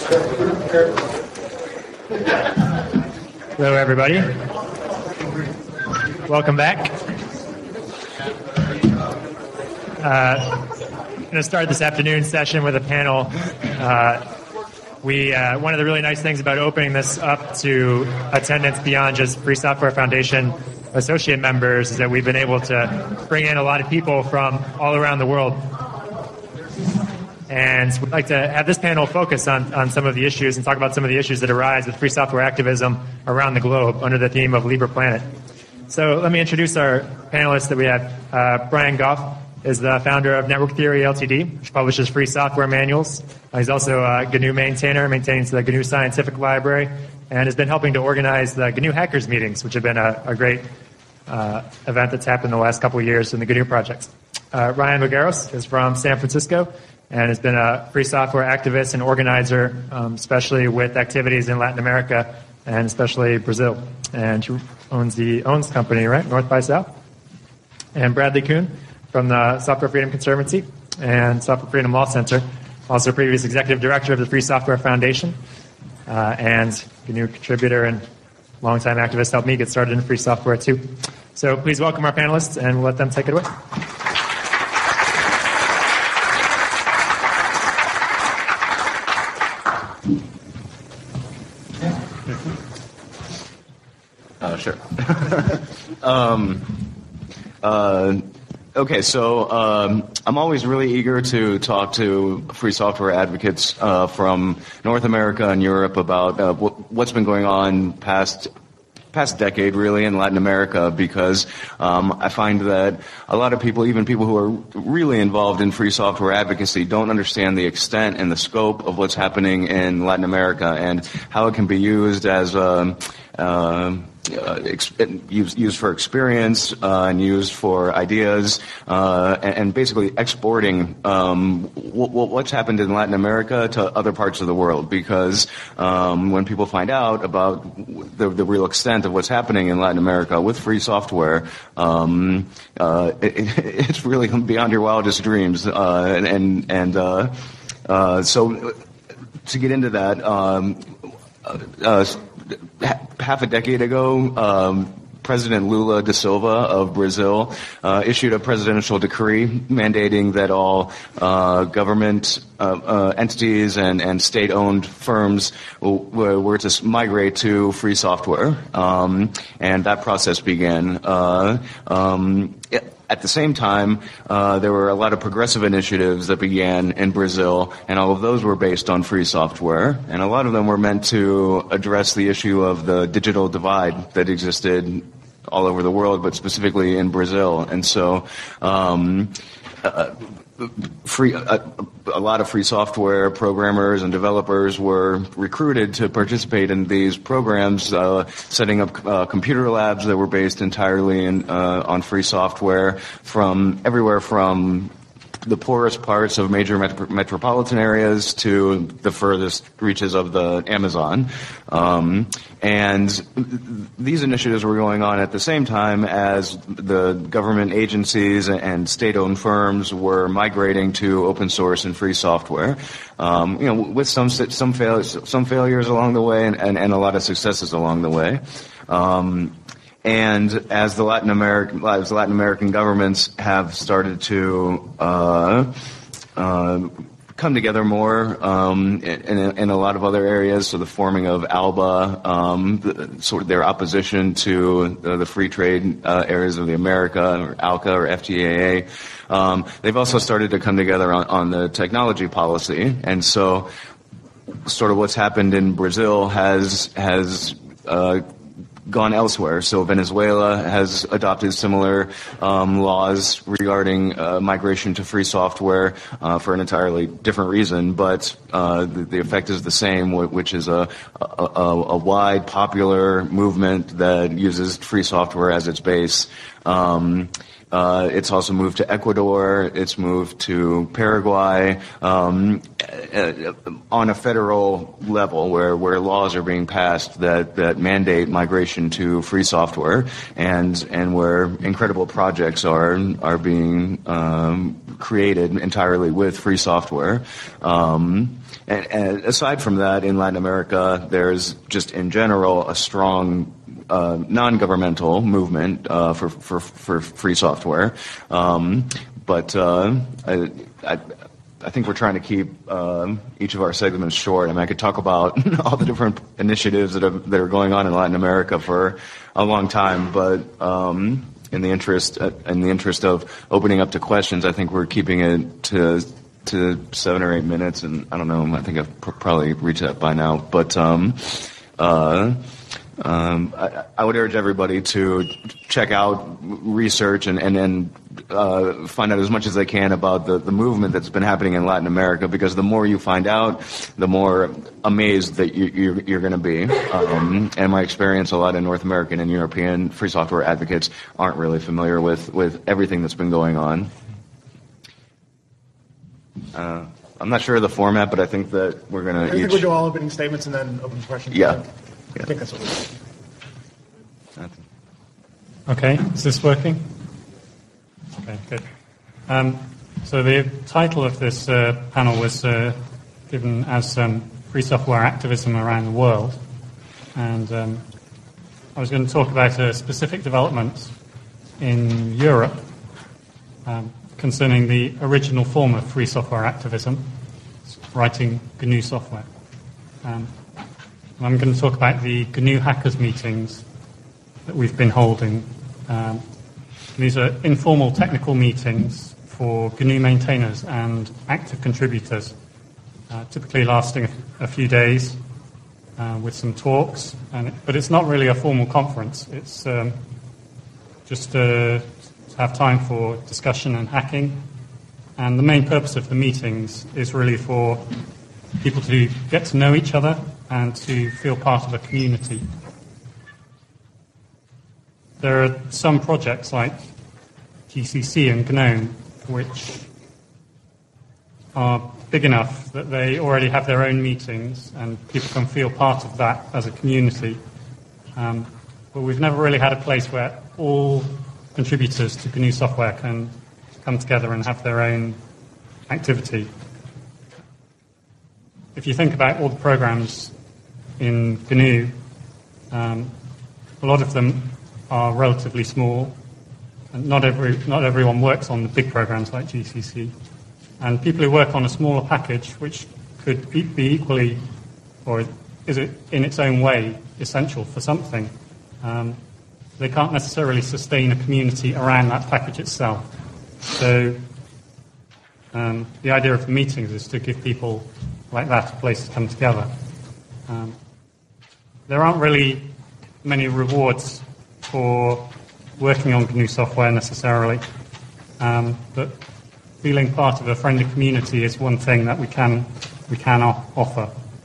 Hello, everybody. Welcome back. I'm going to start this afternoon session with a panel. One of the really nice things about opening this up to attendance beyond just Free Software Foundation associate members is that we've been able to bring in a lot of people from all around the world. And we'd like to have this panel focus on some of the issues and talk about some of the issues that arise with free software activism around the globe under the theme of Libre Planet. So let me introduce our panelists that we have. Brian Goff is the founder of Network Theory Ltd., which publishes free software manuals. He's also a GNU maintainer, maintains the GNU Scientific Library, and has been helping to organize the GNU Hackers meetings, which have been a great event that's happened the last couple of years in the GNU projects. Ryan Magueros is from San Francisco and has been a free software activist and organizer, especially with activities in Latin America and especially Brazil. And he owns the company, right? North by South. And Bradley Kuhn from the Software Freedom Conservancy and Software Freedom Law Center, also previous executive director of the Free Software Foundation, and GNU contributor and longtime activist, helped me get started in free software too. So please welcome our panelists and we'll let them take it away. Sure. Okay, so I'm always really eager to talk to free software advocates from North America and Europe about what's been going on past decade, really, in Latin America, because I find that a lot of people, even people who are really involved in free software advocacy, don't understand the extent and the scope of what's happening in Latin America and how it can be used as used for experience and used for ideas and basically exporting what's happened in Latin America to other parts of the world, because when people find out about the real extent of what's happening in Latin America with free software, it's really beyond your wildest dreams. So to get into that, half a decade ago, President Lula da Silva of Brazil issued a presidential decree mandating that all government entities and state-owned firms were to migrate to free software, and that process began. At the same time, there were a lot of progressive initiatives that began in Brazil, and all of those were based on free software. And a lot of them were meant to address the issue of the digital divide that existed all over the world, but specifically in Brazil. And so a lot of free software programmers and developers were recruited to participate in these programs, setting up computer labs that were based entirely on free software from everywhere from the poorest parts of major metropolitan areas to the furthest reaches of the Amazon. And these initiatives were going on at the same time as the government agencies and state-owned firms were migrating to open source and free software. With some failures along the way and a lot of successes along the way. And as the Latin American governments have started to come together more in a lot of other areas, so the forming of ALBA, sort of their opposition to the free trade areas of the America, or ALCA or FTAA, they've also started to come together on the technology policy, and so sort of what's happened in Brazil has gone elsewhere. So Venezuela has adopted similar laws regarding migration to free software for an entirely different reason, but the effect is the same, which is a wide, popular movement that uses free software as its base. It's also moved to Ecuador. It's moved to Paraguay on a federal level, where laws are being passed that mandate migration to free software, and where incredible projects are being created entirely with free software. And aside from that, in Latin America, there's just in general a strong non-governmental movement for free software. But I think we're trying to keep each of our segments short. I mean, I could talk about all the different initiatives that are going on in Latin America for a long time, but in the interest of opening up to questions, I think we're keeping it to 7 or 8 minutes, and I don't know. I think I've probably reached that by now, but. I would urge everybody to check out research and find out as much as they can about the movement that's been happening in Latin America, because the more you find out, the more amazed that you're going to be. And my experience, a lot of North American and European free software advocates aren't really familiar with everything that's been going on. I'm not sure of the format, but I think that we're going to. I think we'll do all opening statements and then open questions. Yeah. I think that's what we're doing. Okay, is this working? Okay, good. So the title of this panel was given as free software activism around the world. And I was going to talk about a specific development in Europe concerning the original form of free software activism, writing GNU software. I'm going to talk about the GNU Hackers meetings that we've been holding. These are informal technical meetings for GNU maintainers and active contributors, typically lasting a few days with some talks. But it's not really a formal conference. It's just to have time for discussion and hacking. And the main purpose of the meetings is really for people to get to know each other and to feel part of a community. There are some projects like GCC and GNOME which are big enough that they already have their own meetings and people can feel part of that as a community. But we've never really had a place where all contributors to GNU software can come together and have their own activity. If you think about all the programs in GNU, a lot of them are relatively small, and not everyone works on the big programs like GCC. And people who work on a smaller package, which could be equally, or is it in its own way, essential for something, they can't necessarily sustain a community around that package itself. So the idea of the meetings is to give people like that a place to come together. There aren't really many rewards for working on GNU software necessarily, but feeling part of a friendly community is one thing that we can offer.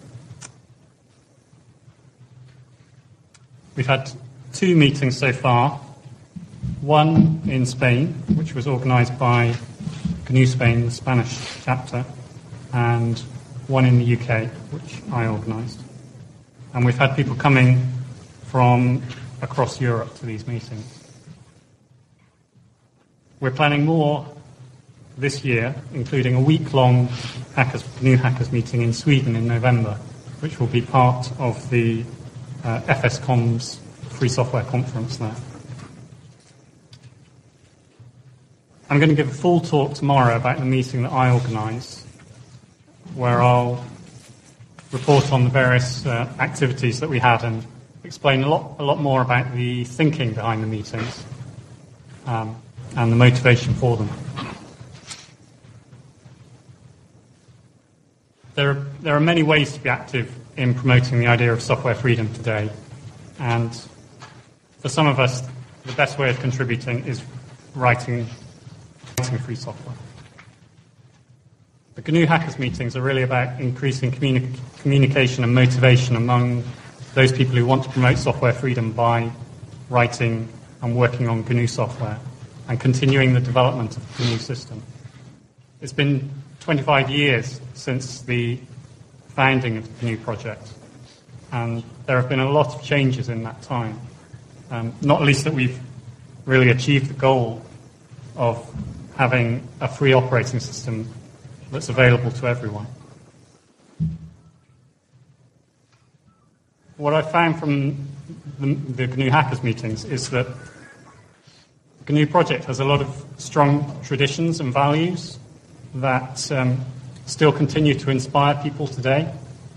We've had 2 meetings so far, one in Spain, which was organized by GNU Spain, the Spanish chapter, and one in the UK, which I organized. And we've had people coming from across Europe to these meetings. We're planning more this year, including a week-long GNU Hackers meeting in Sweden in November, which will be part of the FSCOM's Free Software Conference there. I'm going to give a full talk tomorrow about the meeting that I organised, where I'll report on the various activities that we had and explain a lot more about the thinking behind the meetings and the motivation for them. There are many ways to be active in promoting the idea of software freedom today, and for some of us, the best way of contributing is writing free software. The GNU Hackers meetings are really about increasing communication and motivation among those people who want to promote software freedom by writing and working on GNU software and continuing the development of the GNU system. It's been 25 years since the founding of the GNU project, and there have been a lot of changes in that time. Not least that we've really achieved the goal of having a free operating system that's available to everyone. What I found from the GNU Hackers meetings is that the GNU project has a lot of strong traditions and values that still continue to inspire people today.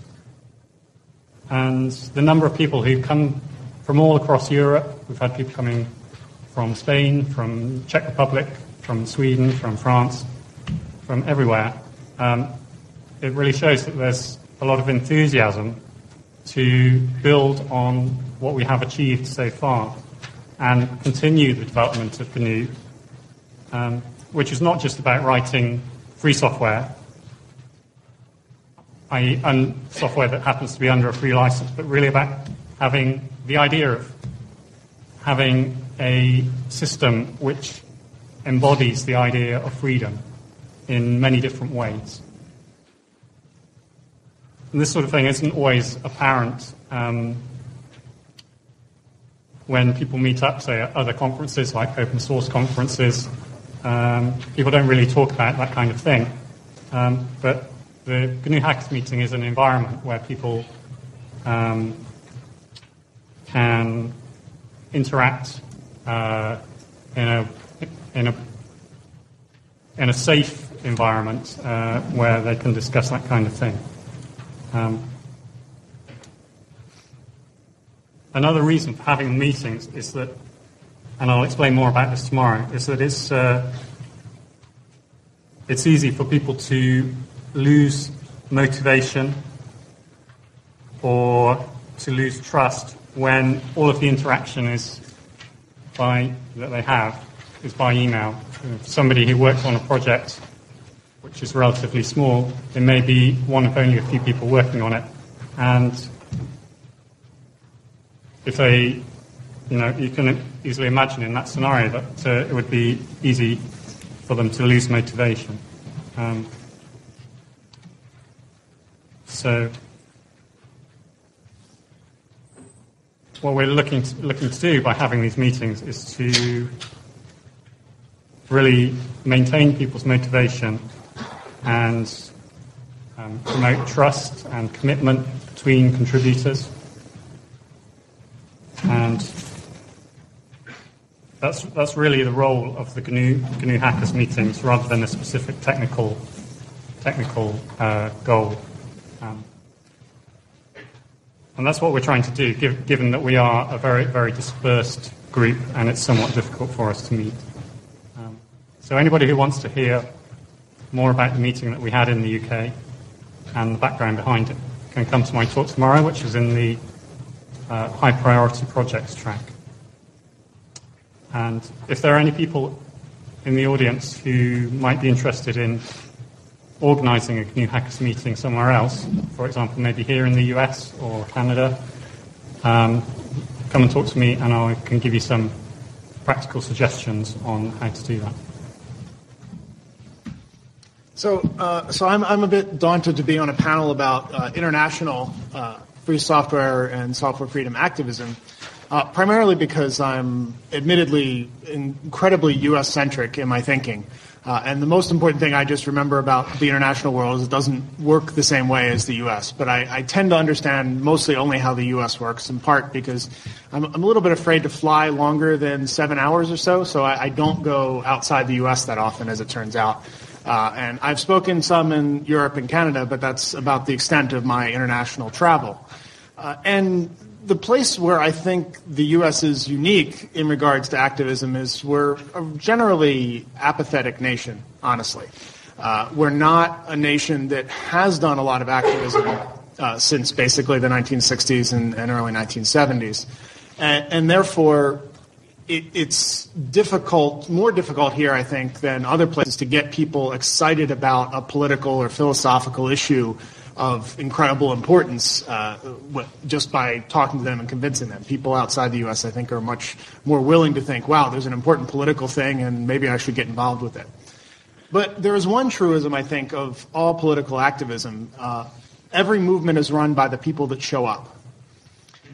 And the number of people who come from all across Europe, we've had people coming from Spain, from Czech Republic, from Sweden, from France, from everywhere. It really shows that there's a lot of enthusiasm to build on what we have achieved so far and continue the development of GNU, which is not just about writing free software, i.e. software that happens to be under a free license, but really about having the idea of having a system which embodies the idea of freedom in many different ways. And this sort of thing isn't always apparent when people meet up, say, at other conferences like open source conferences. People don't really talk about that kind of thing. But the GNU Hackers meeting is an environment where people can interact in a safe environment where they can discuss that kind of thing. Another reason for having meetings is that, and I'll explain more about this tomorrow, is that it's easy for people to lose motivation or to lose trust when all of the interaction that they have is by email. If somebody who works on a project which is relatively small, it may be one of only a few people working on it, and if they, you can easily imagine in that scenario that it would be easy for them to lose motivation. So what we're looking to do by having these meetings is to really maintain people's motivation and promote trust and commitment between contributors. And that's really the role of the GNU Hackers meetings, rather than a specific technical goal. And that's what we're trying to do, given that we are a very, very dispersed group and it's somewhat difficult for us to meet. So anybody who wants to hear more about the meeting that we had in the UK and the background behind it can come to my talk tomorrow, which is in the high priority projects track. And if there are any people in the audience who might be interested in organising a GNU Hackers meeting somewhere else, for example, maybe here in the US or Canada, come and talk to me and I can give you some practical suggestions on how to do that. So I'm a bit daunted to be on a panel about international free software and software freedom activism, primarily because I'm admittedly incredibly U.S.-centric in my thinking. And the most important thing I just remember about the international world is it doesn't work the same way as the U.S. But I tend to understand mostly only how the U.S. works, in part because I'm a little bit afraid to fly longer than 7 hours or so I don't go outside the U.S. that often, as it turns out. And I've spoken some in Europe and Canada, but that's about the extent of my international travel. And the place where I think the U.S. is unique in regards to activism is we're a generally apathetic nation, honestly. We're not a nation that has done a lot of activism since basically the 1960s and early 1970s. And therefore, it's difficult, more difficult here, I think, than other places to get people excited about a political or philosophical issue of incredible importance just by talking to them and convincing them. People outside the U.S., I think, are much more willing to think, wow, there's an important political thing and maybe I should get involved with it. But there is one truism, I think, of all political activism. Every movement is run by the people that show up.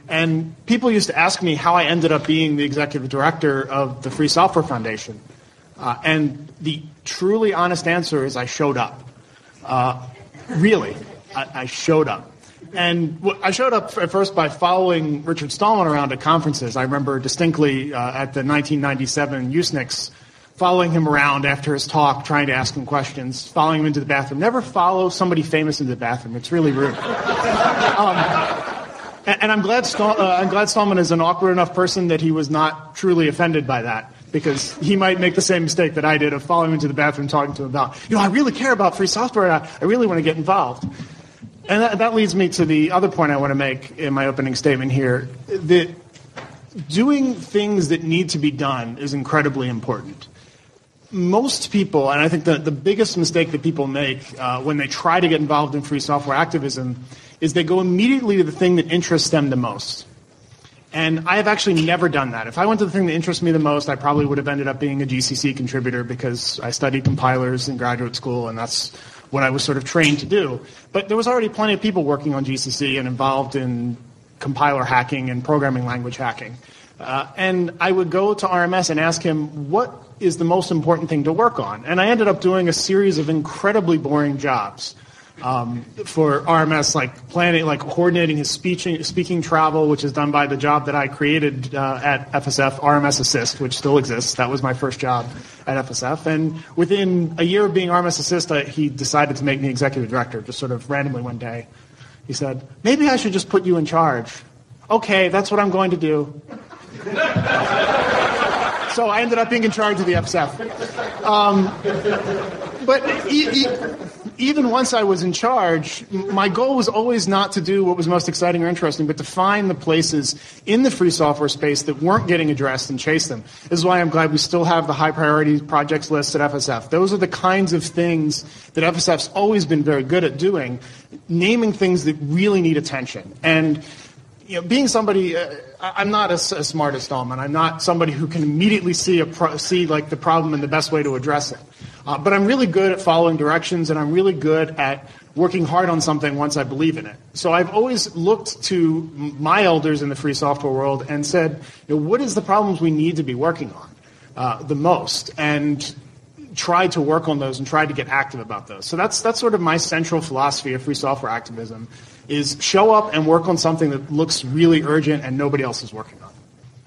And people used to ask me how I ended up being the executive director of the Free Software Foundation. And the truly honest answer is I showed up. Really, I showed up. And I showed up at first by following Richard Stallman around at conferences. I remember distinctly at the 1997 USENIX, following him around after his talk, trying to ask him questions, following him into the bathroom. Never follow somebody famous into the bathroom. It's really rude. And I'm glad Stallman is an awkward enough person that he was not truly offended by that, because he might make the same mistake that I did of following him into the bathroom, talking to him about, I really care about free software, and I really want to get involved. And that leads me to the other point I want to make in my opening statement here, that doing things that need to be done is incredibly important. Most people, and I think the biggest mistake that people make when they try to get involved in free software activism is they go immediately to the thing that interests them the most. And I have actually never done that. If I went to the thing that interests me the most, I probably would have ended up being a GCC contributor because I studied compilers in graduate school, and that's what I was sort of trained to do. But there was already plenty of people working on GCC and involved in compiler hacking and programming language hacking. And I would go to RMS and ask him, what is the most important thing to work on? And I ended up doing a series of incredibly boring jobs for RMS, like planning, like coordinating his speaking travel, which is done by the job that I created at FSF, RMS Assist, which still exists. That was my first job at FSF. And within a year of being RMS Assist, he decided to make me executive director, just sort of randomly one day. He said, maybe I should just put you in charge. Okay, that's what I'm going to do. So I ended up being in charge of the FSF. But even once I was in charge, my goal was always not to do what was most exciting or interesting, but to find the places in the free software space that weren't getting addressed and chase them. This is why I'm glad we still have the high priority projects list at FSF. Those are the kinds of things that FSF's always been very good at doing, naming things that really need attention. And being somebody, I'm not as smart as Stallman. I'm not somebody who can immediately see like the problem and the best way to address it. But I'm really good at following directions, and I'm really good at working hard on something once I believe in it. So I've always looked to my elders in the free software world and said, what is the problems we need to be working on the most, and tried to work on those and tried to get active about those. So that's sort of my central philosophy of free software activism, is show up and work on something that looks really urgent and nobody else is working on.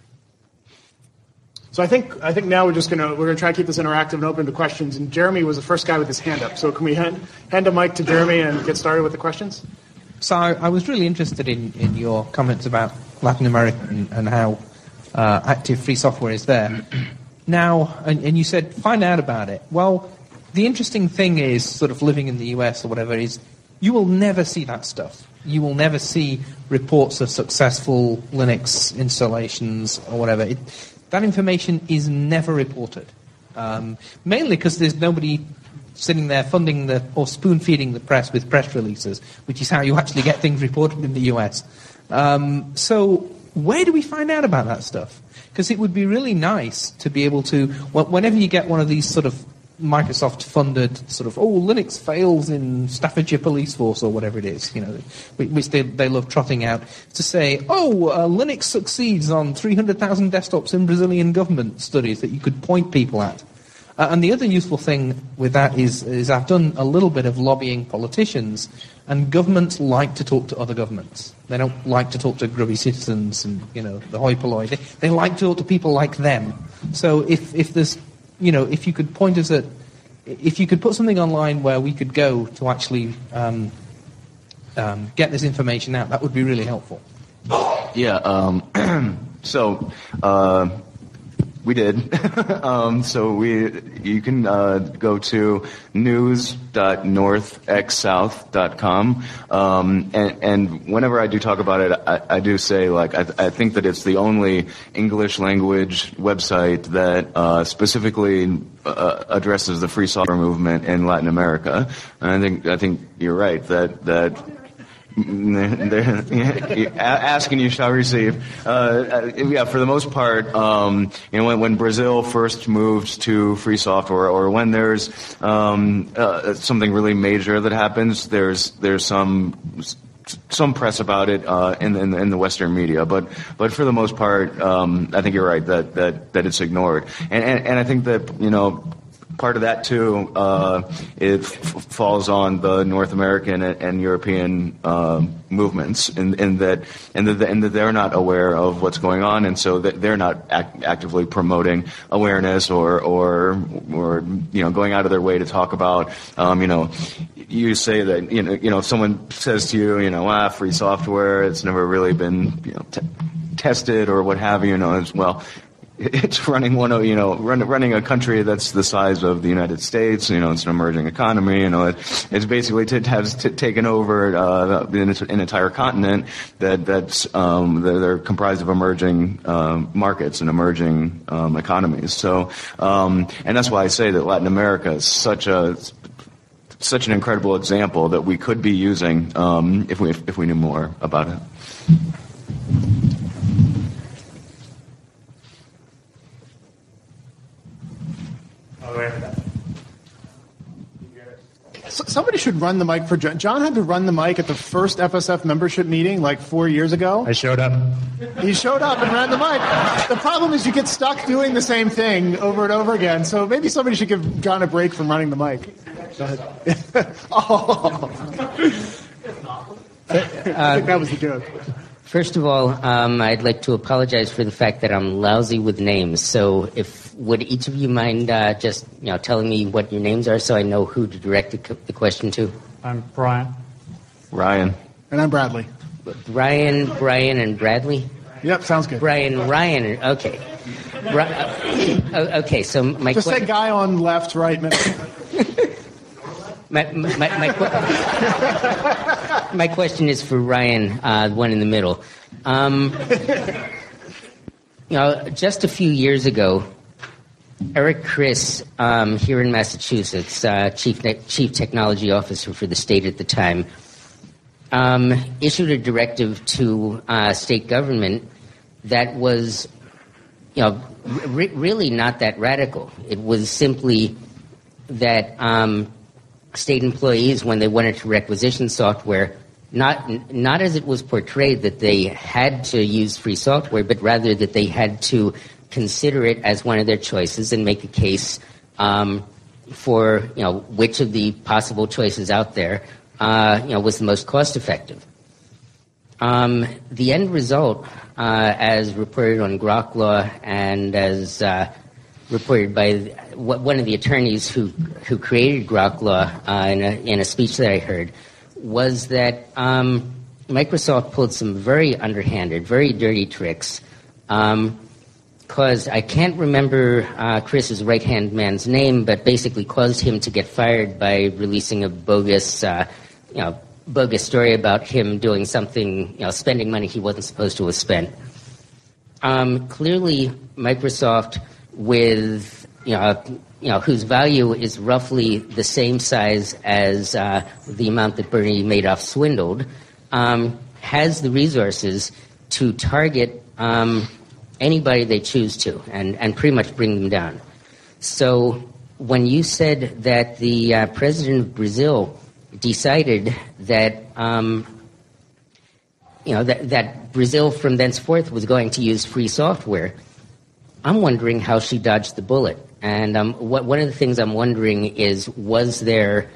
So I think now we're gonna try to keep this interactive and open to questions. And Jeremy was the first guy with his hand up. So can we hand a mic to Jeremy and get started with the questions? So I was really interested in your comments about Latin America and how active free software is there. Now, and you said find out about it. Well, the interesting thing is, sort of living in the US or whatever, is you will never see that stuff. You will never see reports of successful Linux installations or whatever. That information is never reported, mainly because there's nobody sitting there funding or spoon-feeding the press with press releases, which is how you actually get things reported in the US. So where do we find out about that stuff? Because it would be really nice to be able to, whenever you get one of these sort of Microsoft-funded sort of, Linux fails in Staffordshire Police Force or whatever it is, which they love trotting out, to say, Linux succeeds on 300,000 desktops in Brazilian government studies that you could point people at. And the other useful thing with that is I've done a little bit of lobbying politicians, and governments like to talk to other governments. They don't like to talk to grubby citizens and, the hoi polloi. They like to talk to people like them. So if there's, if you could point us at, if you could put something online where we could go to actually get this information out, that would be really helpful. Yeah. So we did. So you can go to news.northxsouth.com, and whenever I do talk about it, I do say, I think that it's the only English language website that specifically addresses the free software movement in Latin America. And I think you're right that ask and you shall receive. For the most part, when Brazil first moved to free software, or when there's something really major that happens, there's some some press about it in the Western media, but for the most part, I think you're right that it's ignored, and I think that part of that too it falls on the North American and European movements, in that they're not aware of what's going on, and so that they're not actively promoting awareness or going out of their way to talk about you say that if someone says to you free software, it's never really been tested or what have you, as well. It's running running a country that's the size of the United States. It's an emerging economy. It's basically has taken over an entire continent that's they're comprised of emerging markets and emerging economies. So, and that's why I say that Latin America is such an incredible example that we could be using if we knew more about it. Somebody should run the mic for John. John had to run the mic at the first FSF membership meeting like 4 years ago. I showed up. He showed up and ran the mic. The problem is you get stuck doing the same thing over and over again. So maybe somebody should give John a break from running the mic. Go ahead. Oh. I think that was the joke. First of all, I'd like to apologize for the fact that I'm lousy with names. So would each of you mind just telling me what your names are so I know who to direct the question to? I'm Brian. Ryan. And I'm Bradley. Brian, and Bradley? Yep, sounds good. Ryan, okay. Okay, so my just say guy on left, right, middle. My question is for Ryan, the one in the middle. Just a few years ago, Eric Chris, here in Massachusetts, chief technology officer for the state at the time, issued a directive to state government that was, really not that radical. It was simply that state employees, when they wanted to requisition software, not as it was portrayed that they had to use free software, but rather that they had to consider it as one of their choices and make a case for which of the possible choices out there was the most cost effective. The end result, as reported on Grok Law and as reported by one of the attorneys who created Grok Law in a speech that I heard, was that Microsoft pulled some very underhanded, very dirty tricks. Caused, I can't remember Chris's right-hand man's name, but basically caused him to get fired by releasing a bogus story about him doing something, spending money he wasn't supposed to have spent. Clearly, Microsoft, with whose value is roughly the same size as the amount that Bernie Madoff swindled, has the resources to target anybody they choose to and pretty much bring them down. So when you said that the president of Brazil decided that that Brazil from thenceforth was going to use free software, I'm wondering how she dodged the bullet. And one of the things I'm wondering is, was there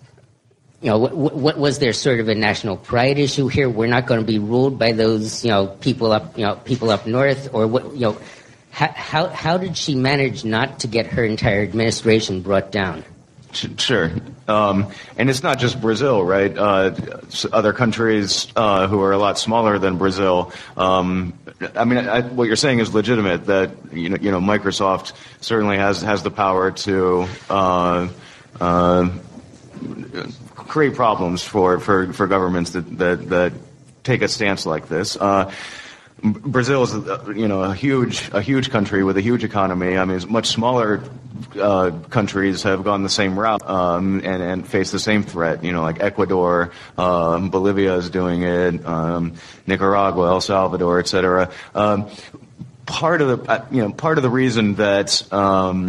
was there sort of a national pride issue here? We're not going to be ruled by those people up north, or what? How did she manage not to get her entire administration brought down? Sure. And it's not just Brazil, right? Other countries who are a lot smaller than Brazil. What you're saying is legitimate, that Microsoft certainly has the power to create problems for governments that take a stance like this. Brazil is, a huge country with a huge economy. I mean, much smaller countries have gone the same route and face the same threat. Like Ecuador, Bolivia is doing it, Nicaragua, El Salvador, etc. Part of the reason that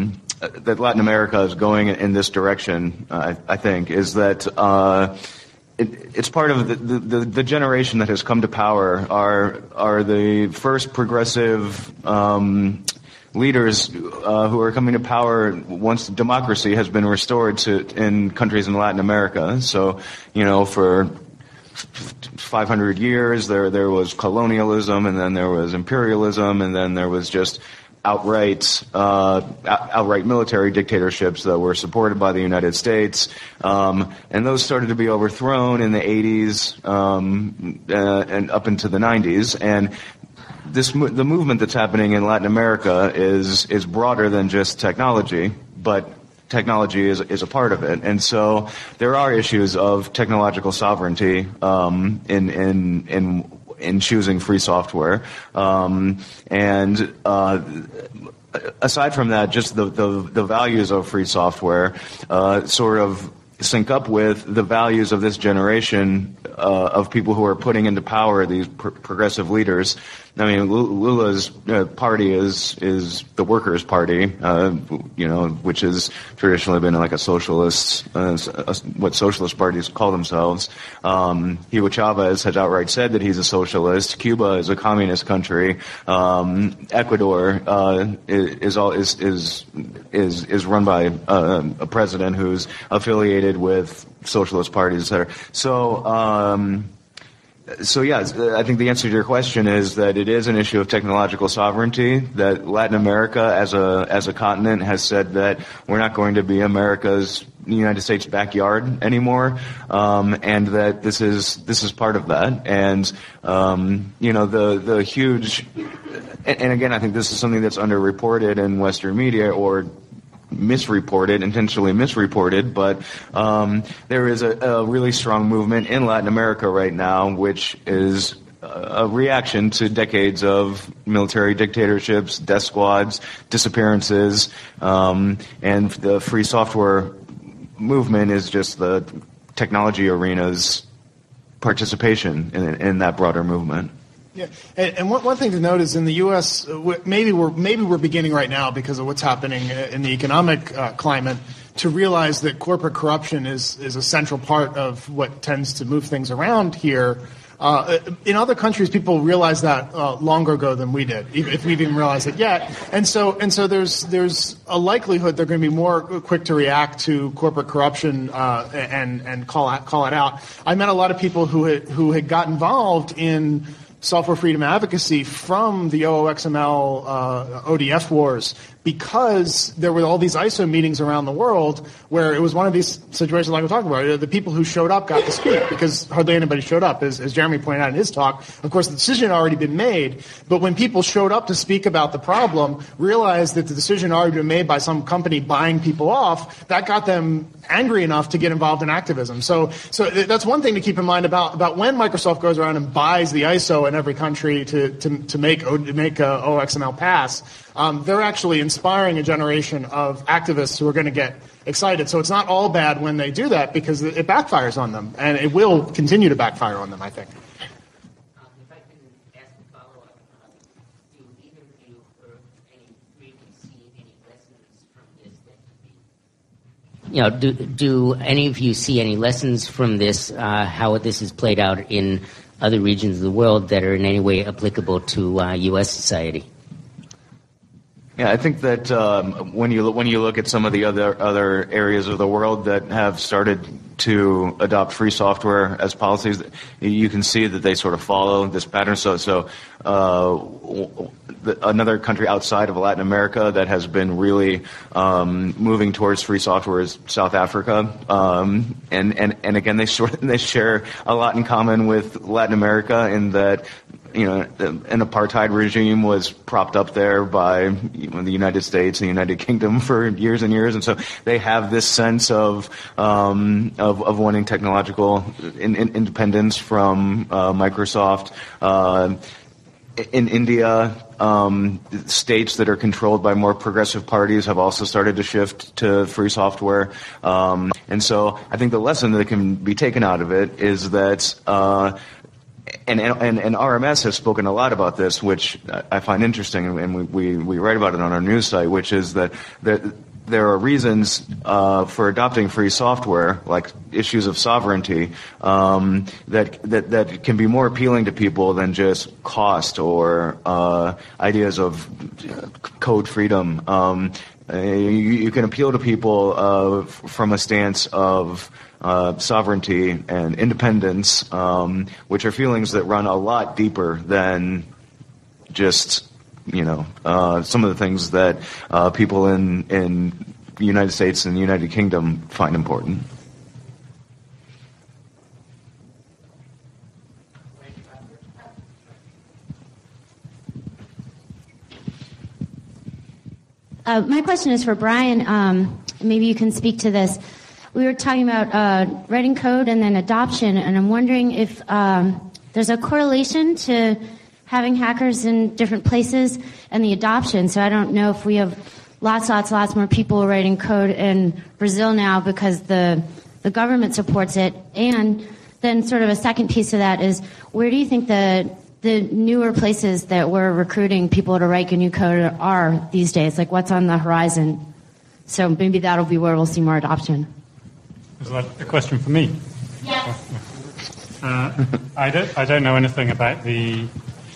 Latin America is going in this direction, I think, is that it's part of the generation that has come to power are the first progressive leaders who are coming to power once democracy has been restored in countries in Latin America. So, for 500 years there was colonialism, and then there was imperialism, and then there was just outright military dictatorships that were supported by the United States, and those started to be overthrown in the 80s and up into the 90s. And the movement that's happening in Latin America is broader than just technology, but technology is a part of it. And so there are issues of technological sovereignty in choosing free software. And aside from that, just the values of free software sort of sync up with the values of this generation of people who are putting into power these progressive leaders. I mean, Lula's party is the Workers' Party, which has traditionally been like a socialist, what socialist parties call themselves. Hugo Chavez has outright said that he's a socialist. Cuba is a communist country. Ecuador is run by a president who's affiliated with socialist parties, etc. So yes, I think the answer to your question is that it is an issue of technological sovereignty, that Latin America as a continent has said that we're not going to be America's, the United States' backyard anymore, and that this is part of that. And the huge, and again, I think this is something that's underreported in Western media, or intentionally misreported, but there is a really strong movement in Latin America right now, which is a reaction to decades of military dictatorships, death squads, disappearances, and the free software movement is just the technology arena's participation in that broader movement. Yeah, and one thing to note is in the U.S., maybe we're beginning right now because of what's happening in the economic climate to realize that corporate corruption is a central part of what tends to move things around here. In other countries, people realize that longer ago than we did, if we didn't realize it yet. And so there's a likelihood they're going to be more quick to react to corporate corruption and call it out. I met a lot of people who had got involved in software freedom advocacy from the OOXML ODF wars, because there were all these ISO meetings around the world where it was one of these situations like we're talking about. The people who showed up got to speak because hardly anybody showed up, as Jeremy pointed out in his talk. Of course, the decision had already been made, but when people showed up to speak about the problem, realized that the decision had already been made by some company buying people off, that got them angry enough to get involved in activism. So that's one thing to keep in mind about when Microsoft goes around and buys the ISO in every country to make OXML pass. They're actually inspiring a generation of activists who are going to get excited. So it's not all bad when they do that, because it backfires on them, and it will continue to backfire on them, I think. If I can ask a follow-up, do either of you or really see any lessons from this that do any of you see any lessons from this, how this is played out in other regions of the world that are in any way applicable to U.S. society? Yeah, I think that when you look at some of the other areas of the world that have started to adopt free software as policies, you can see that they sort of follow this pattern. So another country outside of Latin America that has been really moving towards free software is South Africa, and again they share a lot in common with Latin America in that, an apartheid regime was propped up there by the United States and the United Kingdom for years and years, and so they have this sense of wanting technological independence from Microsoft. In India, states that are controlled by more progressive parties have also started to shift to free software. And so I think the lesson that can be taken out of it is that and RMS has spoken a lot about this, which I find interesting, and we write about it on our news site, which is that there are reasons for adopting free software, like issues of sovereignty, that can be more appealing to people than just cost or ideas of code freedom. You can appeal to people from a stance of sovereignty and independence, which are feelings that run a lot deeper than just some of the things that people in the United States and the United Kingdom find important. My question is for Brian. Maybe you can speak to this. We were talking about writing code and then adoption, and I'm wondering if there's a correlation to having hackers in different places and the adoption. So I don't know if we have lots more people writing code in Brazil now because the government supports it. And then sort of a second piece of that is, where do you think the newer places that we're recruiting people to write GNU code are these days? Like, what's on the horizon? So maybe that'll be where we'll see more adoption. Is that a question for me? Yes. I don't know anything about the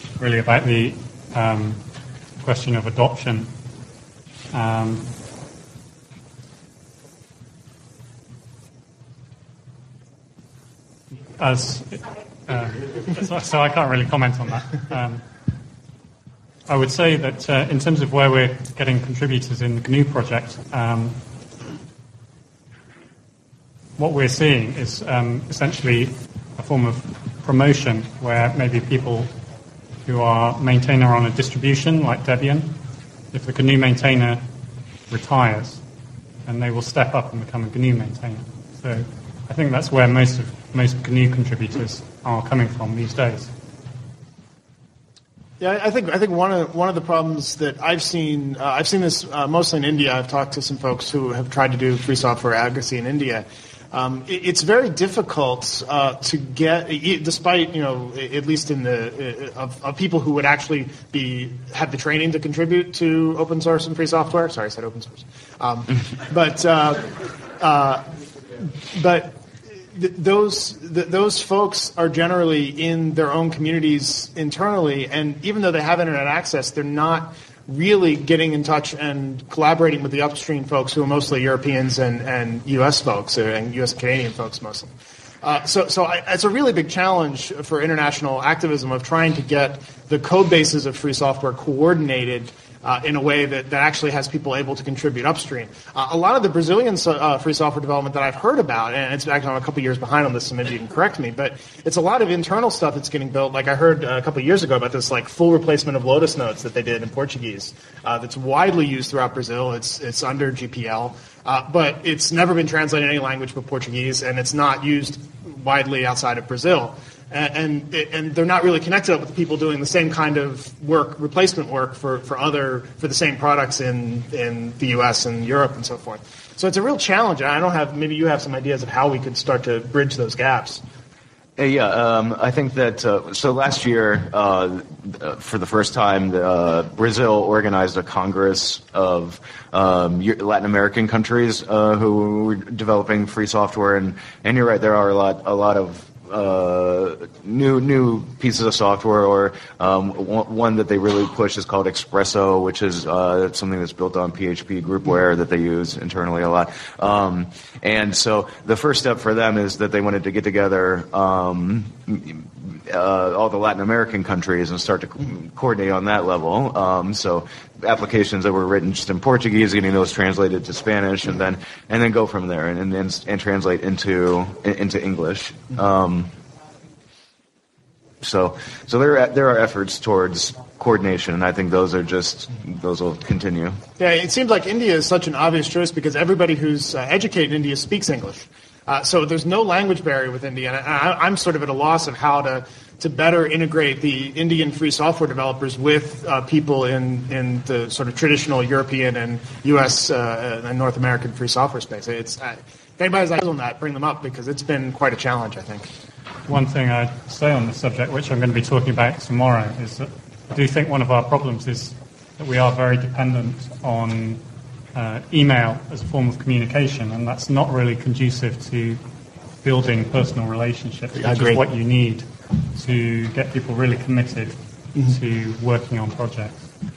question of adoption. So I can't really comment on that. I would say that in terms of where we're getting contributors in the GNU project, what we're seeing is essentially a form of promotion where maybe people who are maintainer on a distribution like Debian, if the GNU maintainer retires, then they will step up and become a GNU maintainer. So I think that's where most GNU contributors are coming from these days. Yeah, I think one of the problems that I've seen this mostly in India. I've talked to some folks who have tried to do free software advocacy in India. It's very difficult to get, despite at least in the of people who would actually have the training to contribute to open source and free software. Sorry, I said open source. But those folks are generally in their own communities internally, and even though they have internet access, they're not really getting in touch and collaborating with the upstream folks who are mostly Europeans and U.S. folks, and U.S. and Canadian folks mostly. So it's a really big challenge for international activism of trying to get the code bases of free software coordinated in a way that actually has people able to contribute upstream. A lot of the Brazilian free software development that I've heard about, and it's actually I'm a couple years behind on this, so maybe you can correct me, but it's a lot of internal stuff that's getting built. Like I heard a couple years ago about this full replacement of Lotus Notes that they did in Portuguese that's widely used throughout Brazil. It's under GPL, but it's never been translated in any language but Portuguese, and it's not used widely outside of Brazil. And they're not really connected up with the people doing the same kind of work, replacement work for the same products in the U.S. and Europe and so forth. So it's a real challenge. And I don't have, maybe you have some ideas of how we could start to bridge those gaps. I think that so last year, for the first time, Brazil organized a Congress of Latin American countries who were developing free software, and you're right, there are a lot of new pieces of software, or one that they really push is called Expresso, which is something that's built on PHP groupware that they use internally a lot. And so the first step for them is that they wanted to get together all the Latin American countries and start to coordinate on that level. So applications that were written just in Portuguese, getting those translated to Spanish, and then go from there and translate into English. So there are efforts towards coordination, and I think those will continue. Yeah, it seems like India is such an obvious choice because everybody who's educated in India speaks English. So there's no language barrier with India, and I'm sort of at a loss of how to better integrate the Indian free software developers with people in the sort of traditional European and U.S. And North American free software space. If anybody's ideas on that, bring them up because it's been quite a challenge, I think. One thing I'd say on this subject, which I'm going to be talking about tomorrow, is that I do think one of our problems is that we are very dependent on email as a form of communication, and that's not really conducive to building personal relationships, which is what you need to get people really committed to working on projects.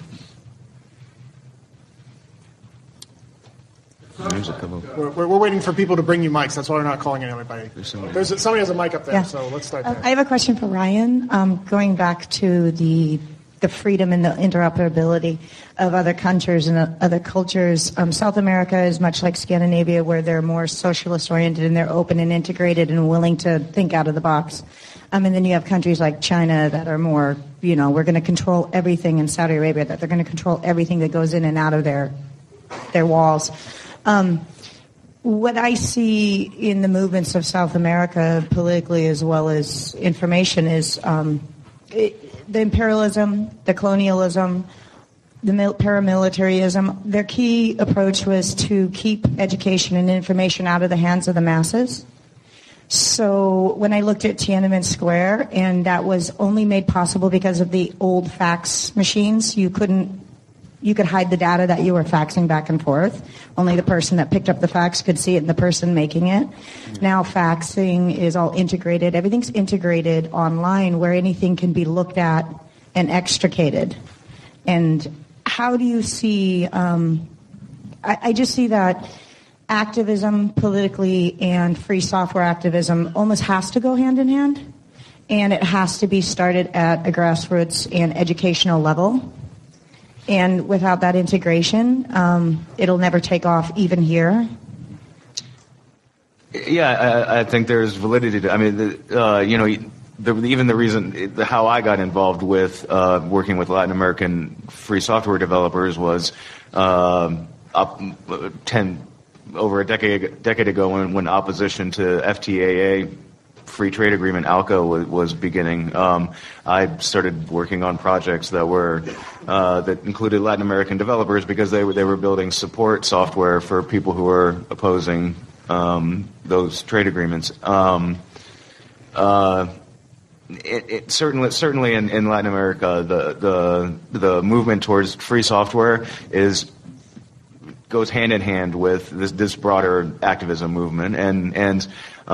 We're waiting for people to bring you mics. That's why we're not calling anybody. Somebody has a mic up there, so let's start there. I have a question for Ryan. Going back to the freedom and the interoperability of other countries and other cultures. South America is much like Scandinavia, where they're more socialist oriented and they're open and integrated and willing to think out of the box. And then you have countries like China that are more, we're going to control everything, in Saudi Arabia, that they're going to control everything that goes in and out of their walls. What I see in the movements of South America, politically as well as information, is the imperialism, the colonialism, the paramilitarism. Their key approach was to keep education and information out of the hands of the masses. So when I looked at Tiananmen Square, and that was only made possible because of the old fax machines, you could hide the data that you were faxing back and forth. Only the person that picked up the fax could see it and the person making it. Now faxing is all integrated. Everything's integrated online where anything can be looked at and extricated. And how do you see, I just see that activism politically and free software activism almost has to go hand in hand. And it has to be started at a grassroots and educational level. And without that integration, it'll never take off, even here. Yeah, I think there's validity to. I mean, even the reason how I got involved with working with Latin American free software developers was over a decade ago when opposition to FTAA. Free trade agreement ALCA was beginning. I started working on projects that included Latin American developers because they were building support software for people who were opposing those trade agreements. It certainly in Latin America the movement towards free software goes hand in hand with this broader activism movement and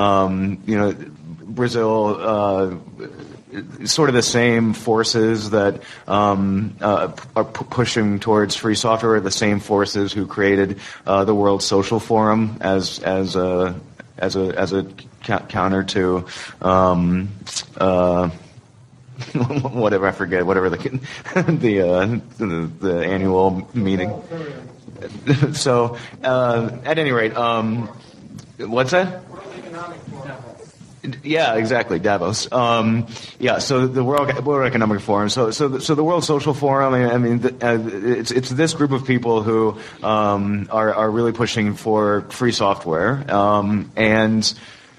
Brazil, sort of the same forces that are pushing towards free software, the same forces who created the World Social Forum as a counter to whatever, I forget, whatever the annual meeting. So at any rate, what's that? Yeah, exactly, Davos. So the World Economic Forum. So the World Social Forum. I mean, it's this group of people who are really pushing for free software, and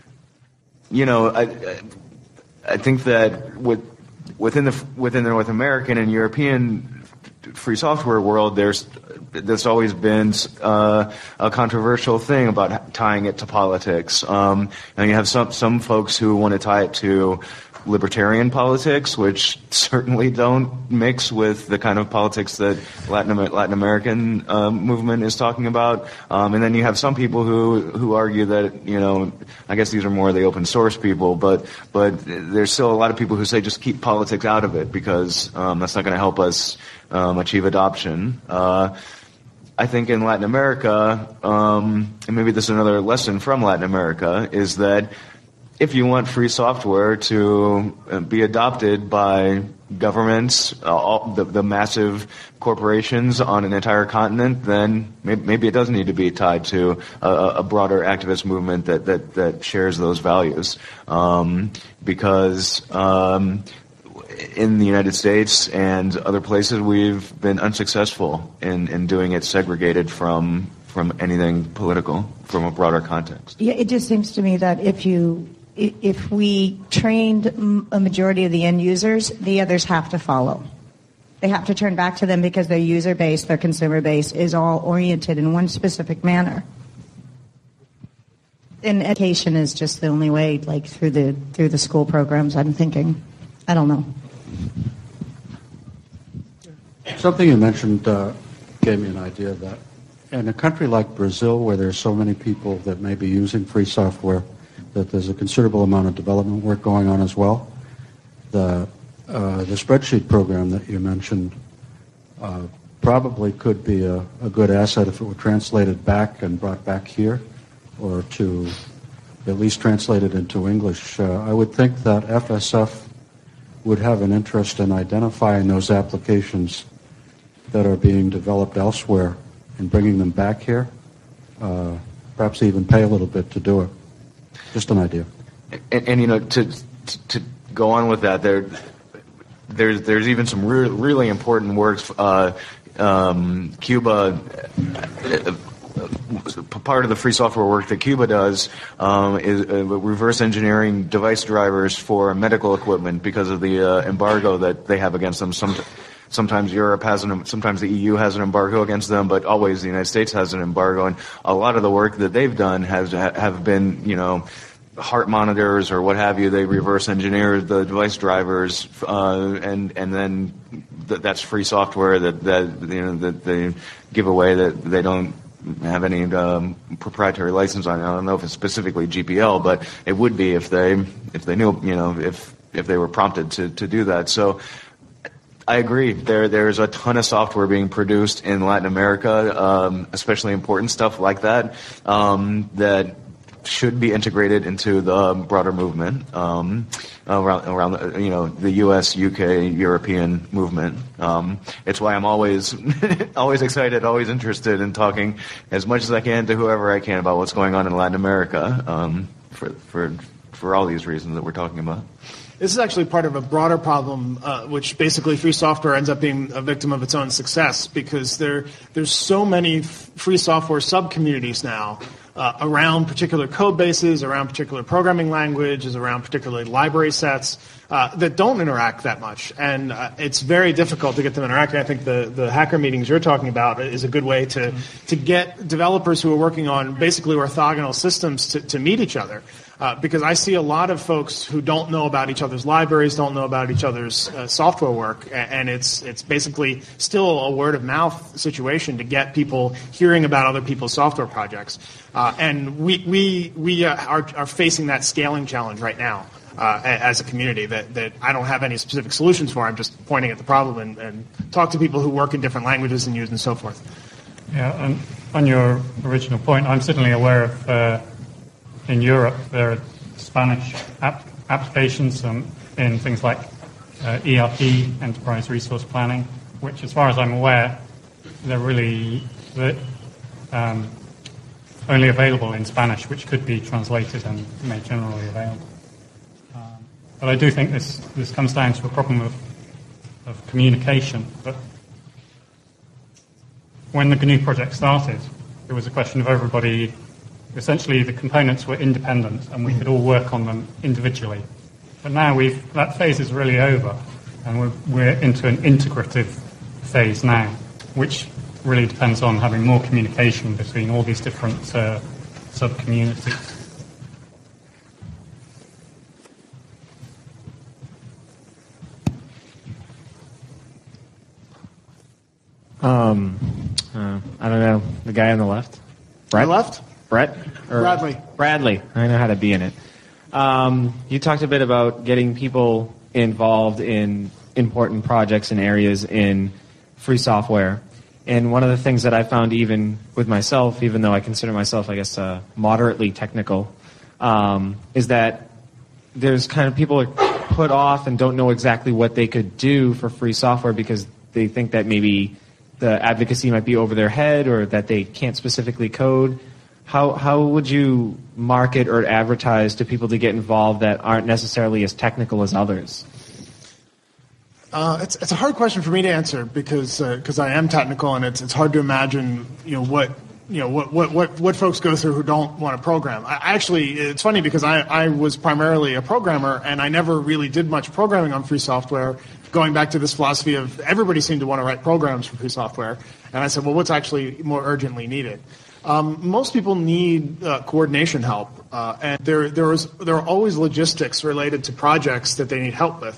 I think that within the North American and European free software world, there's always been a controversial thing about tying it to politics. And you have some folks who want to tie it to libertarian politics, which certainly don't mix with the kind of politics that Latin American movement is talking about. And then you have some people who argue that, I guess these are more the open source people, but there's still a lot of people who say just keep politics out of it because that's not going to help us achieve adoption. I think in Latin America, and maybe this is another lesson from Latin America, is that if you want free software to be adopted by governments, the massive corporations on an entire continent, then maybe it does need to be tied to a broader activist movement that shares those values. Because in the United States and other places, we've been unsuccessful in doing it segregated from anything political, from a broader context. Yeah, it just seems to me that if we trained a majority of the end users, the others have to follow. They have to turn back to them because their user base, their consumer base is all oriented in one specific manner. And education is just the only way, like through the school programs, I'm thinking. I don't know. Something you mentioned gave me an idea that in a country like Brazil, where there's so many people that may be using free software, that there's a considerable amount of development work going on as well. The spreadsheet program that you mentioned probably could be a good asset if it were translated back and brought back here, or to at least translated into English. I would think that FSF would have an interest in identifying those applications that are being developed elsewhere and bringing them back here, perhaps even pay a little bit to do it. Just an idea. And you know, to go on with that, there's even some really important works. Cuba, part of the free software work that Cuba does is reverse engineering device drivers for medical equipment because of the embargo that they have against them. Sometimes Europe has sometimes the EU has an embargo against them, but always the United States has an embargo. And a lot of the work that they've done have been, you know, heart monitors or what have you. They reverse engineer the device drivers, and then that's free software that they give away, that they don't have any proprietary license on. I don't know if it's specifically GPL, but it would be if they knew, you know, if they were prompted to do that. So I agree. There's a ton of software being produced in Latin America, especially important stuff like that, that should be integrated into the broader movement around you know, the U.S., U.K., European movement. It's why I'm always excited, always interested in talking as much as I can to whoever I can about what's going on in Latin America, for all these reasons that we're talking about. This is actually part of a broader problem, which basically free software ends up being a victim of its own success, because there's so many free software sub-communities now around particular code bases, around particular programming languages, around particular library sets that don't interact that much. And it's very difficult to get them interacting. I think the hacker meetings you're talking about is a good way to get developers who are working on basically orthogonal systems to meet each other. Because I see a lot of folks who don't know about each other's libraries, don't know about each other's software work, and it's basically still a word of mouth situation to get people hearing about other people's software projects. And we are facing that scaling challenge right now as a community that I don't have any specific solutions for. I'm just pointing at the problem and talk to people who work in different languages and use and so forth. Yeah, and on your original point, I'm certainly aware of. In Europe, there are Spanish applications in things like ERP, Enterprise Resource Planning, which, as far as I'm aware, they're really only available in Spanish, which could be translated and made generally available. But I do think this comes down to a problem of communication. But when the GNU project started, it was a question of everybody. Essentially, the components were independent, and we could all work on them individually. But now that phase is really over, and we're into an integrative phase now, which really depends on having more communication between all these different sub-communities. I don't know. The guy on the left? Brett? Left? Brett? Bradley. Bradley. I know how to be in it. You talked a bit about getting people involved in important projects and areas in free software. And one of the things that I found even with myself, even though I consider myself, I guess, moderately technical, is that there's kind of people are put off and don't know exactly what they could do for free software because they think that maybe the advocacy might be over their head or that they can't specifically code. How would you market or advertise to people to get involved that aren't necessarily as technical as others? It's a hard question for me to answer because I am technical, and it's hard to imagine what folks go through who don't want to program. It's funny because I was primarily a programmer, and I never really did much programming on free software, going back to this philosophy of everybody seemed to want to write programs for free software. And I said, well, what's actually more urgently needed? Most people need coordination help, and there are always logistics related to projects that they need help with.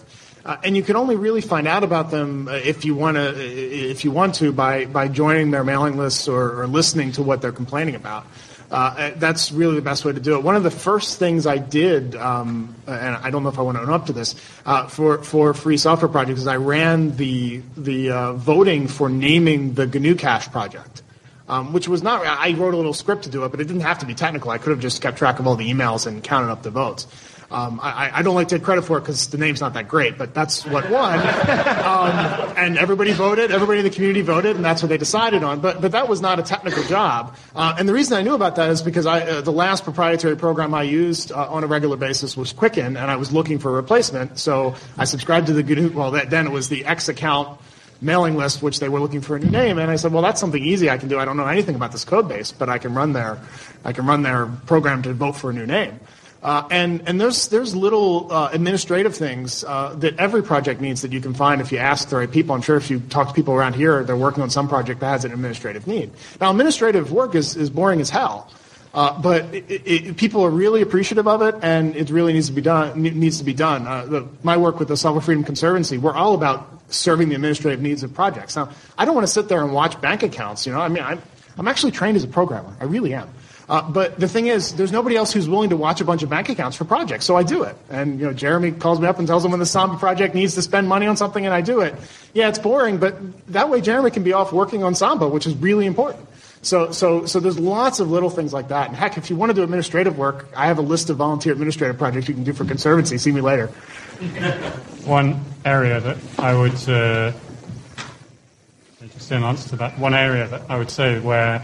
And you can only really find out about them if you want to by joining their mailing lists or listening to what they're complaining about. That's really the best way to do it. One of the first things I did, and I don't know if I want to own up to this, for Free Software Project is I ran the voting for naming the GNU Cache project. Which was not, I wrote a little script to do it, but it didn't have to be technical. I could have just kept track of all the emails and counted up the votes. I don't like to take credit for it because the name's not that great, but that's what won. And everybody voted, everybody in the community voted, and that's what they decided on. But that was not a technical job. And the reason I knew about that is because the last proprietary program I used on a regular basis was Quicken, and I was looking for a replacement. So I subscribed to the GNU, then it was the X account mailing list, which they were looking for a new name, and I said, well, that's something easy I can do. I don't know anything about this code base, but I can run their program to vote for a new name. And there's little administrative things that every project needs that you can find if you ask the right people. I'm sure if you talk to people around here, they're working on some project that has an administrative need. Now, administrative work is boring as hell. But people are really appreciative of it, and it really needs to be done. My work with the Software Freedom Conservancy, we're all about serving the administrative needs of projects. Now, I don't want to sit there and watch bank accounts. I mean, I'm actually trained as a programmer. I really am. But the thing is, there's nobody else who's willing to watch a bunch of bank accounts for projects, so I do it. And Jeremy calls me up and tells him when the Samba project needs to spend money on something, and I do it. Yeah, it's boring, but that way Jeremy can be off working on Samba, which is really important. So there's lots of little things like that. And heck, if you want to do administrative work, I have a list of volunteer administrative projects you can do for Conservancy. See me later. One area that I would, just in answer to that, one area that I would say where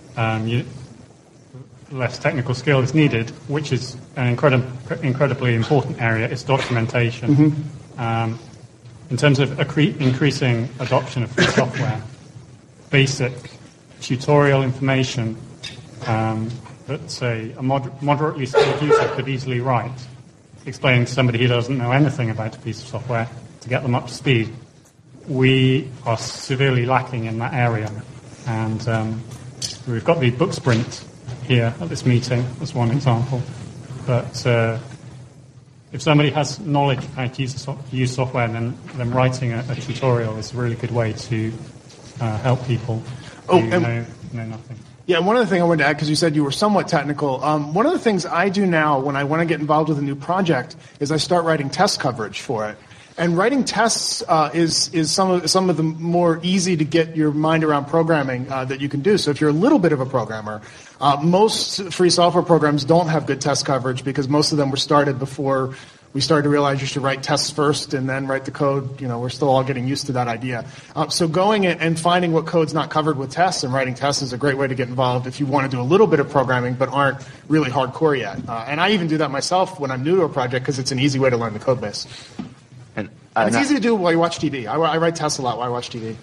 less technical skill is needed, which is an incredibly important area, is documentation. Mm-hmm. In terms of increasing adoption of free software, basic tutorial information that, say, a moderately skilled user could easily write, explaining to somebody who doesn't know anything about a piece of software to get them up to speed. We are severely lacking in that area. And we've got the book sprint here at this meeting as one example. But if somebody has knowledge of how to use software, then writing a tutorial is a really good way to help people who know nothing. Yeah, one other thing I wanted to add, because you said you were somewhat technical. One of the things I do now when I want to get involved with a new project is I start writing test coverage for it. And writing tests is some of the more easy to get your mind around programming that you can do. So if you're a little bit of a programmer, most free software programs don't have good test coverage because most of them were started before we started to realize you should write tests first and then write the code. We're still all getting used to that idea. So going and finding what code's not covered with tests and writing tests is a great way to get involved if you want to do a little bit of programming but aren't really hardcore yet. And I even do that myself when I'm new to a project because it's an easy way to learn the code base. And it's easy to do while you watch TV. I write tests a lot while I watch TV.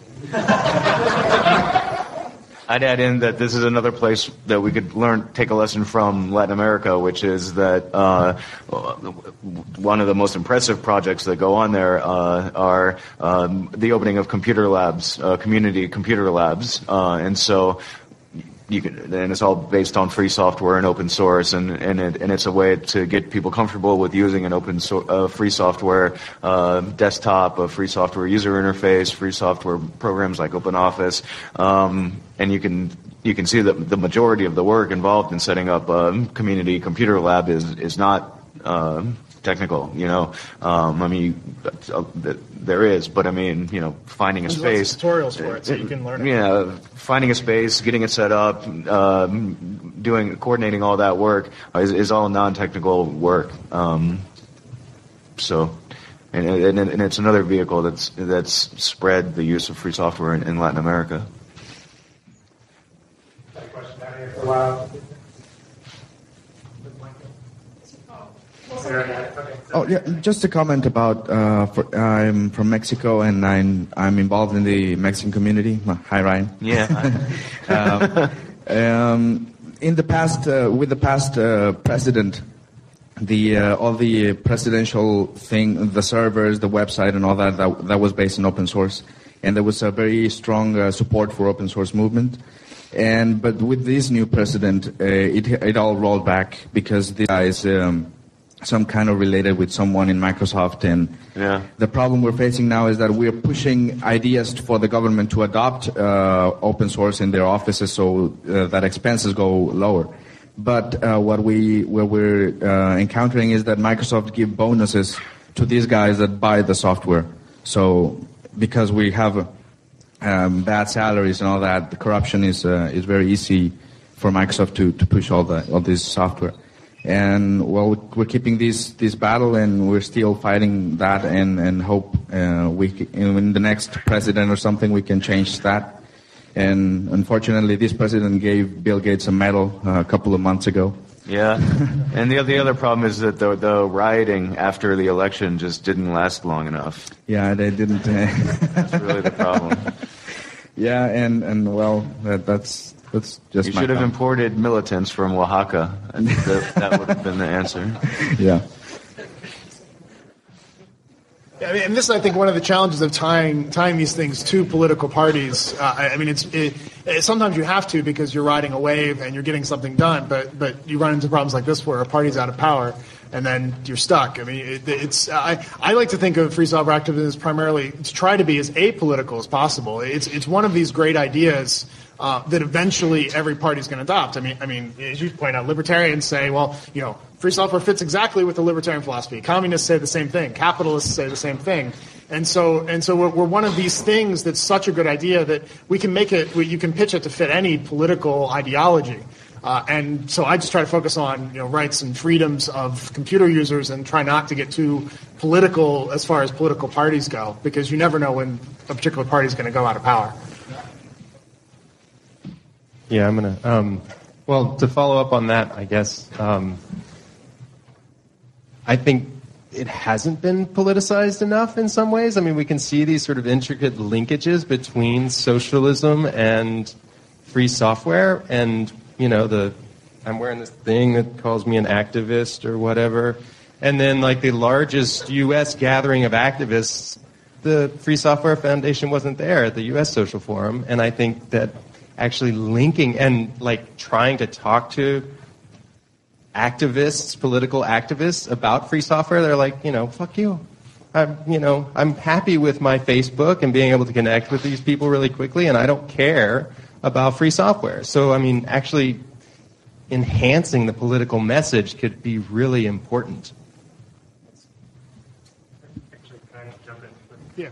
I'd add in that this is another place that we could take a lesson from Latin America, which is that one of the most impressive projects that go on there are the opening of computer labs, community computer labs, and so. And it's all based on free software and open source, and it's a way to get people comfortable with using an free software desktop, a free software user interface, free software programs like OpenOffice, and you can see that the majority of the work involved in setting up a community computer lab is not technical, I mean, there is, but I mean, finding a space. There's lots of tutorials for it, so you can learn it. Yeah, finding a space, getting it set up, coordinating all that work is all non-technical work. So, and it's another vehicle that's spread the use of free software in Latin America. Got a question down here for a while. Oh yeah, just a comment about. I'm from Mexico and I'm involved in the Mexican community. Hi, Ryan. Yeah. In the past, with the past president, all the presidential thing, the servers, the website, and all that was based on open source, and there was a very strong support for open source movement. But with this new president, it all rolled back because the guys. some kind of related with someone in Microsoft. And the problem we're facing now is that we're pushing ideas for the government to adopt open source in their offices so that expenses go lower. But what we're encountering is that Microsoft give bonuses to these guys that buy the software. So because we have bad salaries and all that, the corruption is very easy for Microsoft to push all this software. And well, we're keeping this battle, and we're still fighting that, and hope in the next president or something we can change that. And unfortunately, this president gave Bill Gates a medal a couple of months ago. Yeah, and the other problem is that the rioting after the election just didn't last long enough. Yeah, they didn't. That's really the problem. Yeah, and well, that's just. You should have imported militants from Oaxaca. I think that would have been the answer. Yeah. Yeah, I mean, and this is, I think, one of the challenges of tying these things to political parties. Sometimes you have to because you're riding a wave and you're getting something done, but you run into problems like this where a party's out of power and then you're stuck. I mean, I like to think of free software activism as primarily to try to be as apolitical as possible. It's one of these great ideas that eventually every party's going to adopt. I mean, as you point out, libertarians say, well, free software fits exactly with the libertarian philosophy. Communists say the same thing. Capitalists say the same thing. And so we're one of these things that's such a good idea that we can make it. You can pitch it to fit any political ideology. And so I just try to focus on rights and freedoms of computer users and try not to get too political as far as political parties go, because you never know when a particular party is going to go out of power. Yeah, I'm going to. Well, to follow up on that, I guess, I think it hasn't been politicized enough in some ways. I mean, we can see these sort of intricate linkages between socialism and free software. And, I'm wearing this thing that calls me an activist or whatever. And then, like, the largest U.S. gathering of activists, the Free Software Foundation wasn't there at the U.S. Social Forum. And I think that actually linking and trying to talk to activists, political activists about free software, they're like, fuck you. I'm happy with my Facebook and being able to connect with these people really quickly, and I don't care about free software. So, I mean, actually enhancing the political message could be really important. Yeah.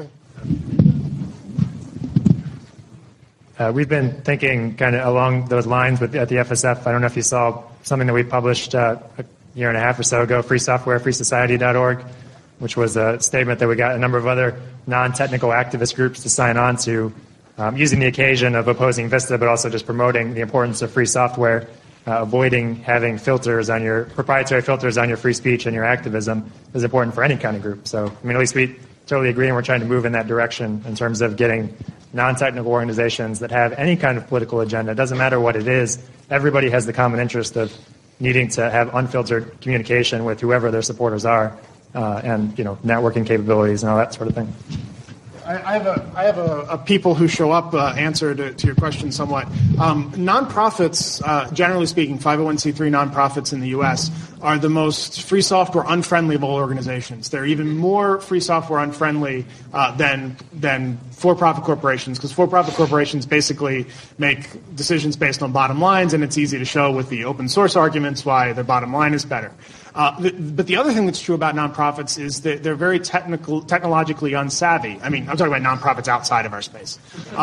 We've been thinking kind of along those lines at the FSF. I don't know if you saw something that we published a year and a half or so ago, freesoftwarefreesociety.org, which was a statement that we got a number of other non-technical activist groups to sign on to, using the occasion of opposing Vista, but also just promoting the importance of free software, avoiding having proprietary filters on your free speech and your activism is important for any kind of group. So, I mean, at least we totally agree, and we're trying to move in that direction in terms of getting non-technical organizations that have any kind of political agenda. It doesn't matter what it is. Everybody has the common interest of needing to have unfiltered communication with whoever their supporters are, and networking capabilities and all that sort of thing. I have a people who show up answer to your question somewhat. Nonprofits, generally speaking, 501c3 nonprofits in the U.S. are the most free software unfriendly of all organizations. They're even more free software unfriendly than for-profit corporations, because for-profit corporations basically make decisions based on bottom lines, and it's easy to show with the open source arguments why their bottom line is better. But the other thing that's true about nonprofits is that they're very technologically unsavvy. I mean, I'm talking about nonprofits outside of our space.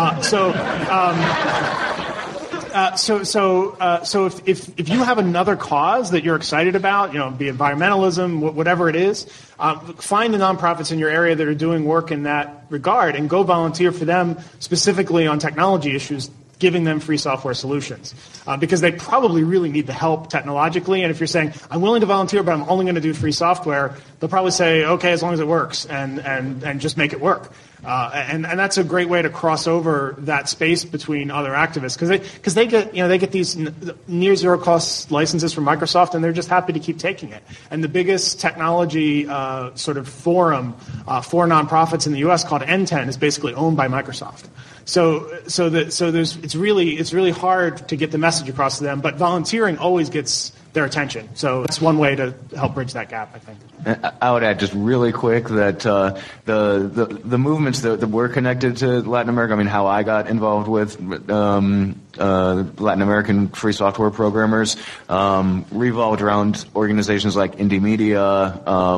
So if you have another cause that you're excited about, be it environmentalism, whatever it is, find the nonprofits in your area that are doing work in that regard and go volunteer for them specifically on technology issues, giving them free software solutions, because they probably really need the help technologically. And if you're saying, I'm willing to volunteer, but I'm only going to do free software, they'll probably say, okay, as long as it works, and just make it work. And that's a great way to cross over that space between other activists, because they get these near zero cost licenses from Microsoft, and they're just happy to keep taking it. And the biggest technology sort of forum for nonprofits in the U.S. called N10 is basically owned by Microsoft. So it's really hard to get the message across to them. But volunteering always gets their attention. So that's one way to help bridge that gap, I think. I would add just really quick that the movements that were connected to Latin America, I mean, how I got involved with Latin American free software programmers revolved around organizations like Indie Media,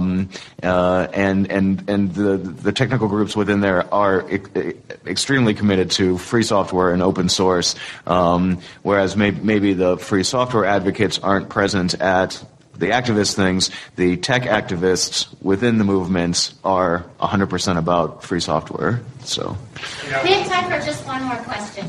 and the technical groups within there are extremely committed to free software and open source, whereas maybe the free software advocates aren't present at the activist things. The tech activists within the movements are 100% about free software. So we have time for just one more question.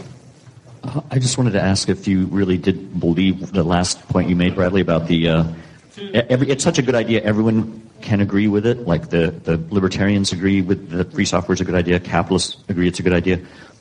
I just wanted to ask if you really did believe the last point you made, Bradley, about the it's such a good idea. Everyone can agree with it. Like the libertarians agree with the free software is a good idea. Capitalists agree it's a good idea.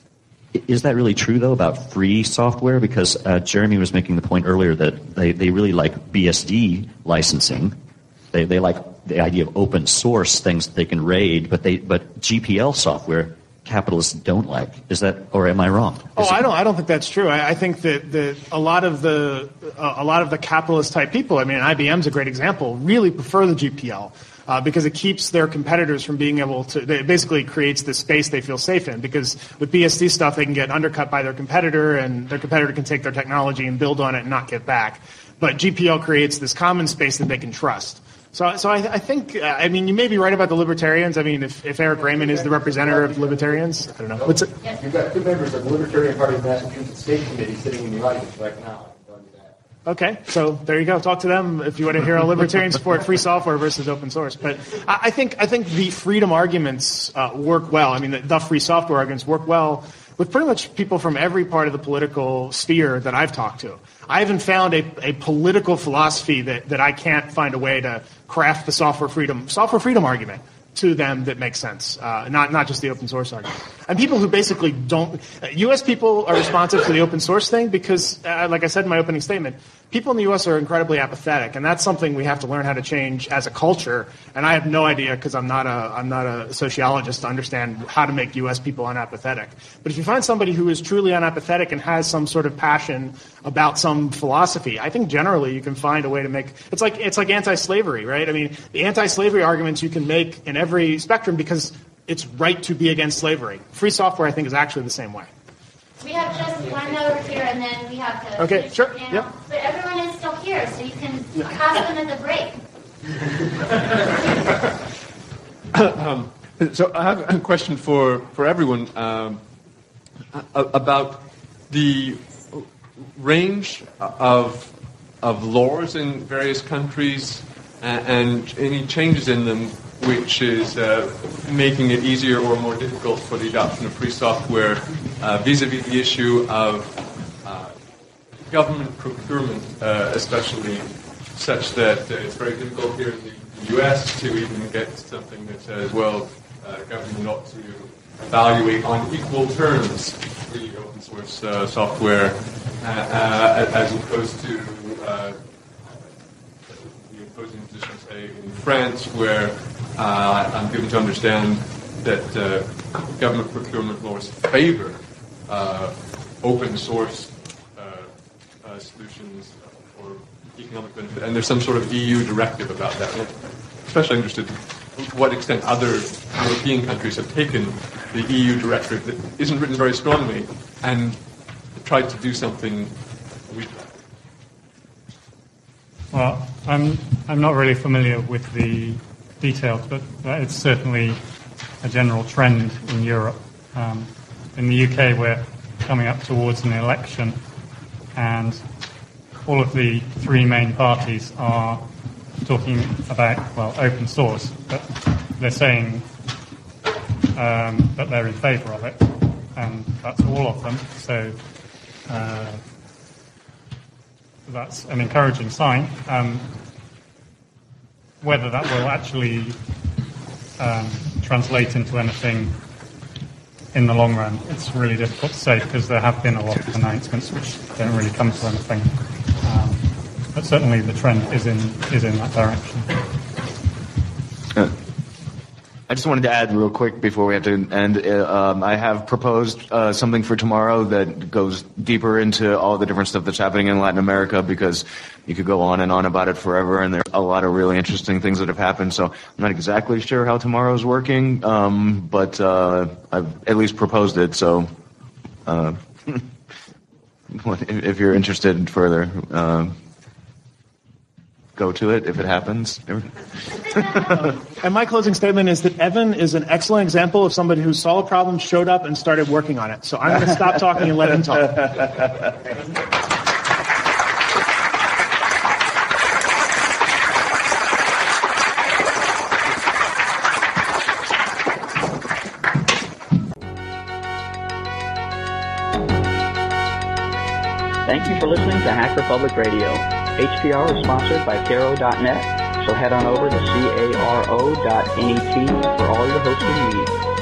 Is that really true, though, about free software? Because Jeremy was making the point earlier that they really like BSD licensing. They like the idea of open source things that they can raid, but GPL software capitalists don't like. Is that, or am I wrong? I don't think that's true. I think that a lot of the capitalist type people, I mean, IBM's a great example, really prefer the GPL. Because it keeps their competitors from being able to, it basically creates this space they feel safe in, because with BSD stuff they can get undercut by their competitor, and their competitor can take their technology and build on it and not get back. But GPL creates this common space that they can trust. So I think, I mean, you may be right about the libertarians. I mean, if Eric Raymond is the representative of libertarians, I don't know. What's it? You've got two members of the Libertarian Party of Massachusetts State Committee sitting in the audience right now. Okay, so there you go. Talk to them if you want to hear how libertarians support free software versus open source. But I think the freedom arguments work well. I mean, the free software arguments work well with pretty much people from every part of the political sphere that I've talked to. I haven't found a political philosophy that I can't find a way to craft the software freedom argument to them that makes sense, not just the open source argument. And people who basically don't, U.S. people are responsive to the open source thing because, like I said in my opening statement, people in the U.S. are incredibly apathetic, and that's something we have to learn how to change as a culture. And I have no idea, because I'm not a sociologist, to understand how to make U.S. people unapathetic. But if you find somebody who is truly unapathetic and has some sort of passion about some philosophy, I think generally you can find a way to make it's like anti-slavery, right? I mean, the anti-slavery arguments you can make in every spectrum because it's right to be against slavery. Free software, I think, is actually the same way. We have just one over here, and then we have to okay, sure. Yep. But everyone is still here, so you can pass them at the break. So I have a question for everyone about the range of laws in various countries and any changes in them which is making it easier or more difficult for the adoption of free software vis-a-vis the issue of government procurement, especially, such that it's very difficult here in the U.S. to even get something that says, well, government ought to evaluate on equal terms free open source software as opposed to the opposing position, say, in France, where I'm given to understand that government procurement laws favor open source solutions for economic benefit, and there's some sort of EU directive about that. And I'm especially interested to what extent other European countries have taken the EU directive that isn't written very strongly and tried to do something with that. Well, I'm not really familiar with the details, but it's certainly a general trend in Europe. In the UK, we're coming up towards an election, and all of the three main parties are talking about, well, open source, but they're saying that they're in favour of it, and that's all of them. So that's an encouraging sign. Whether that will actually translate into anything in the long run, it's really difficult to say, because there have been a lot of announcements which don't really come to anything. But certainly the trend is in that direction. I just wanted to add real quick before we have to end. I have proposed something for tomorrow that goes deeper into all the different stuff that's happening in Latin America, because you could go on and on about it forever, and there's a lot of really interesting things that have happened. So I'm not exactly sure how tomorrow's working, but I've at least proposed it. So if you're interested further, go to it if it happens. And my closing statement is that Evan is an excellent example of somebody who saw a problem, showed up, and started working on it. So I'm going to stop talking and let him talk. Thank you for listening to Hacker Public Radio. HPR is sponsored by Caro.net, so head on over to caro.net for all your hosting needs.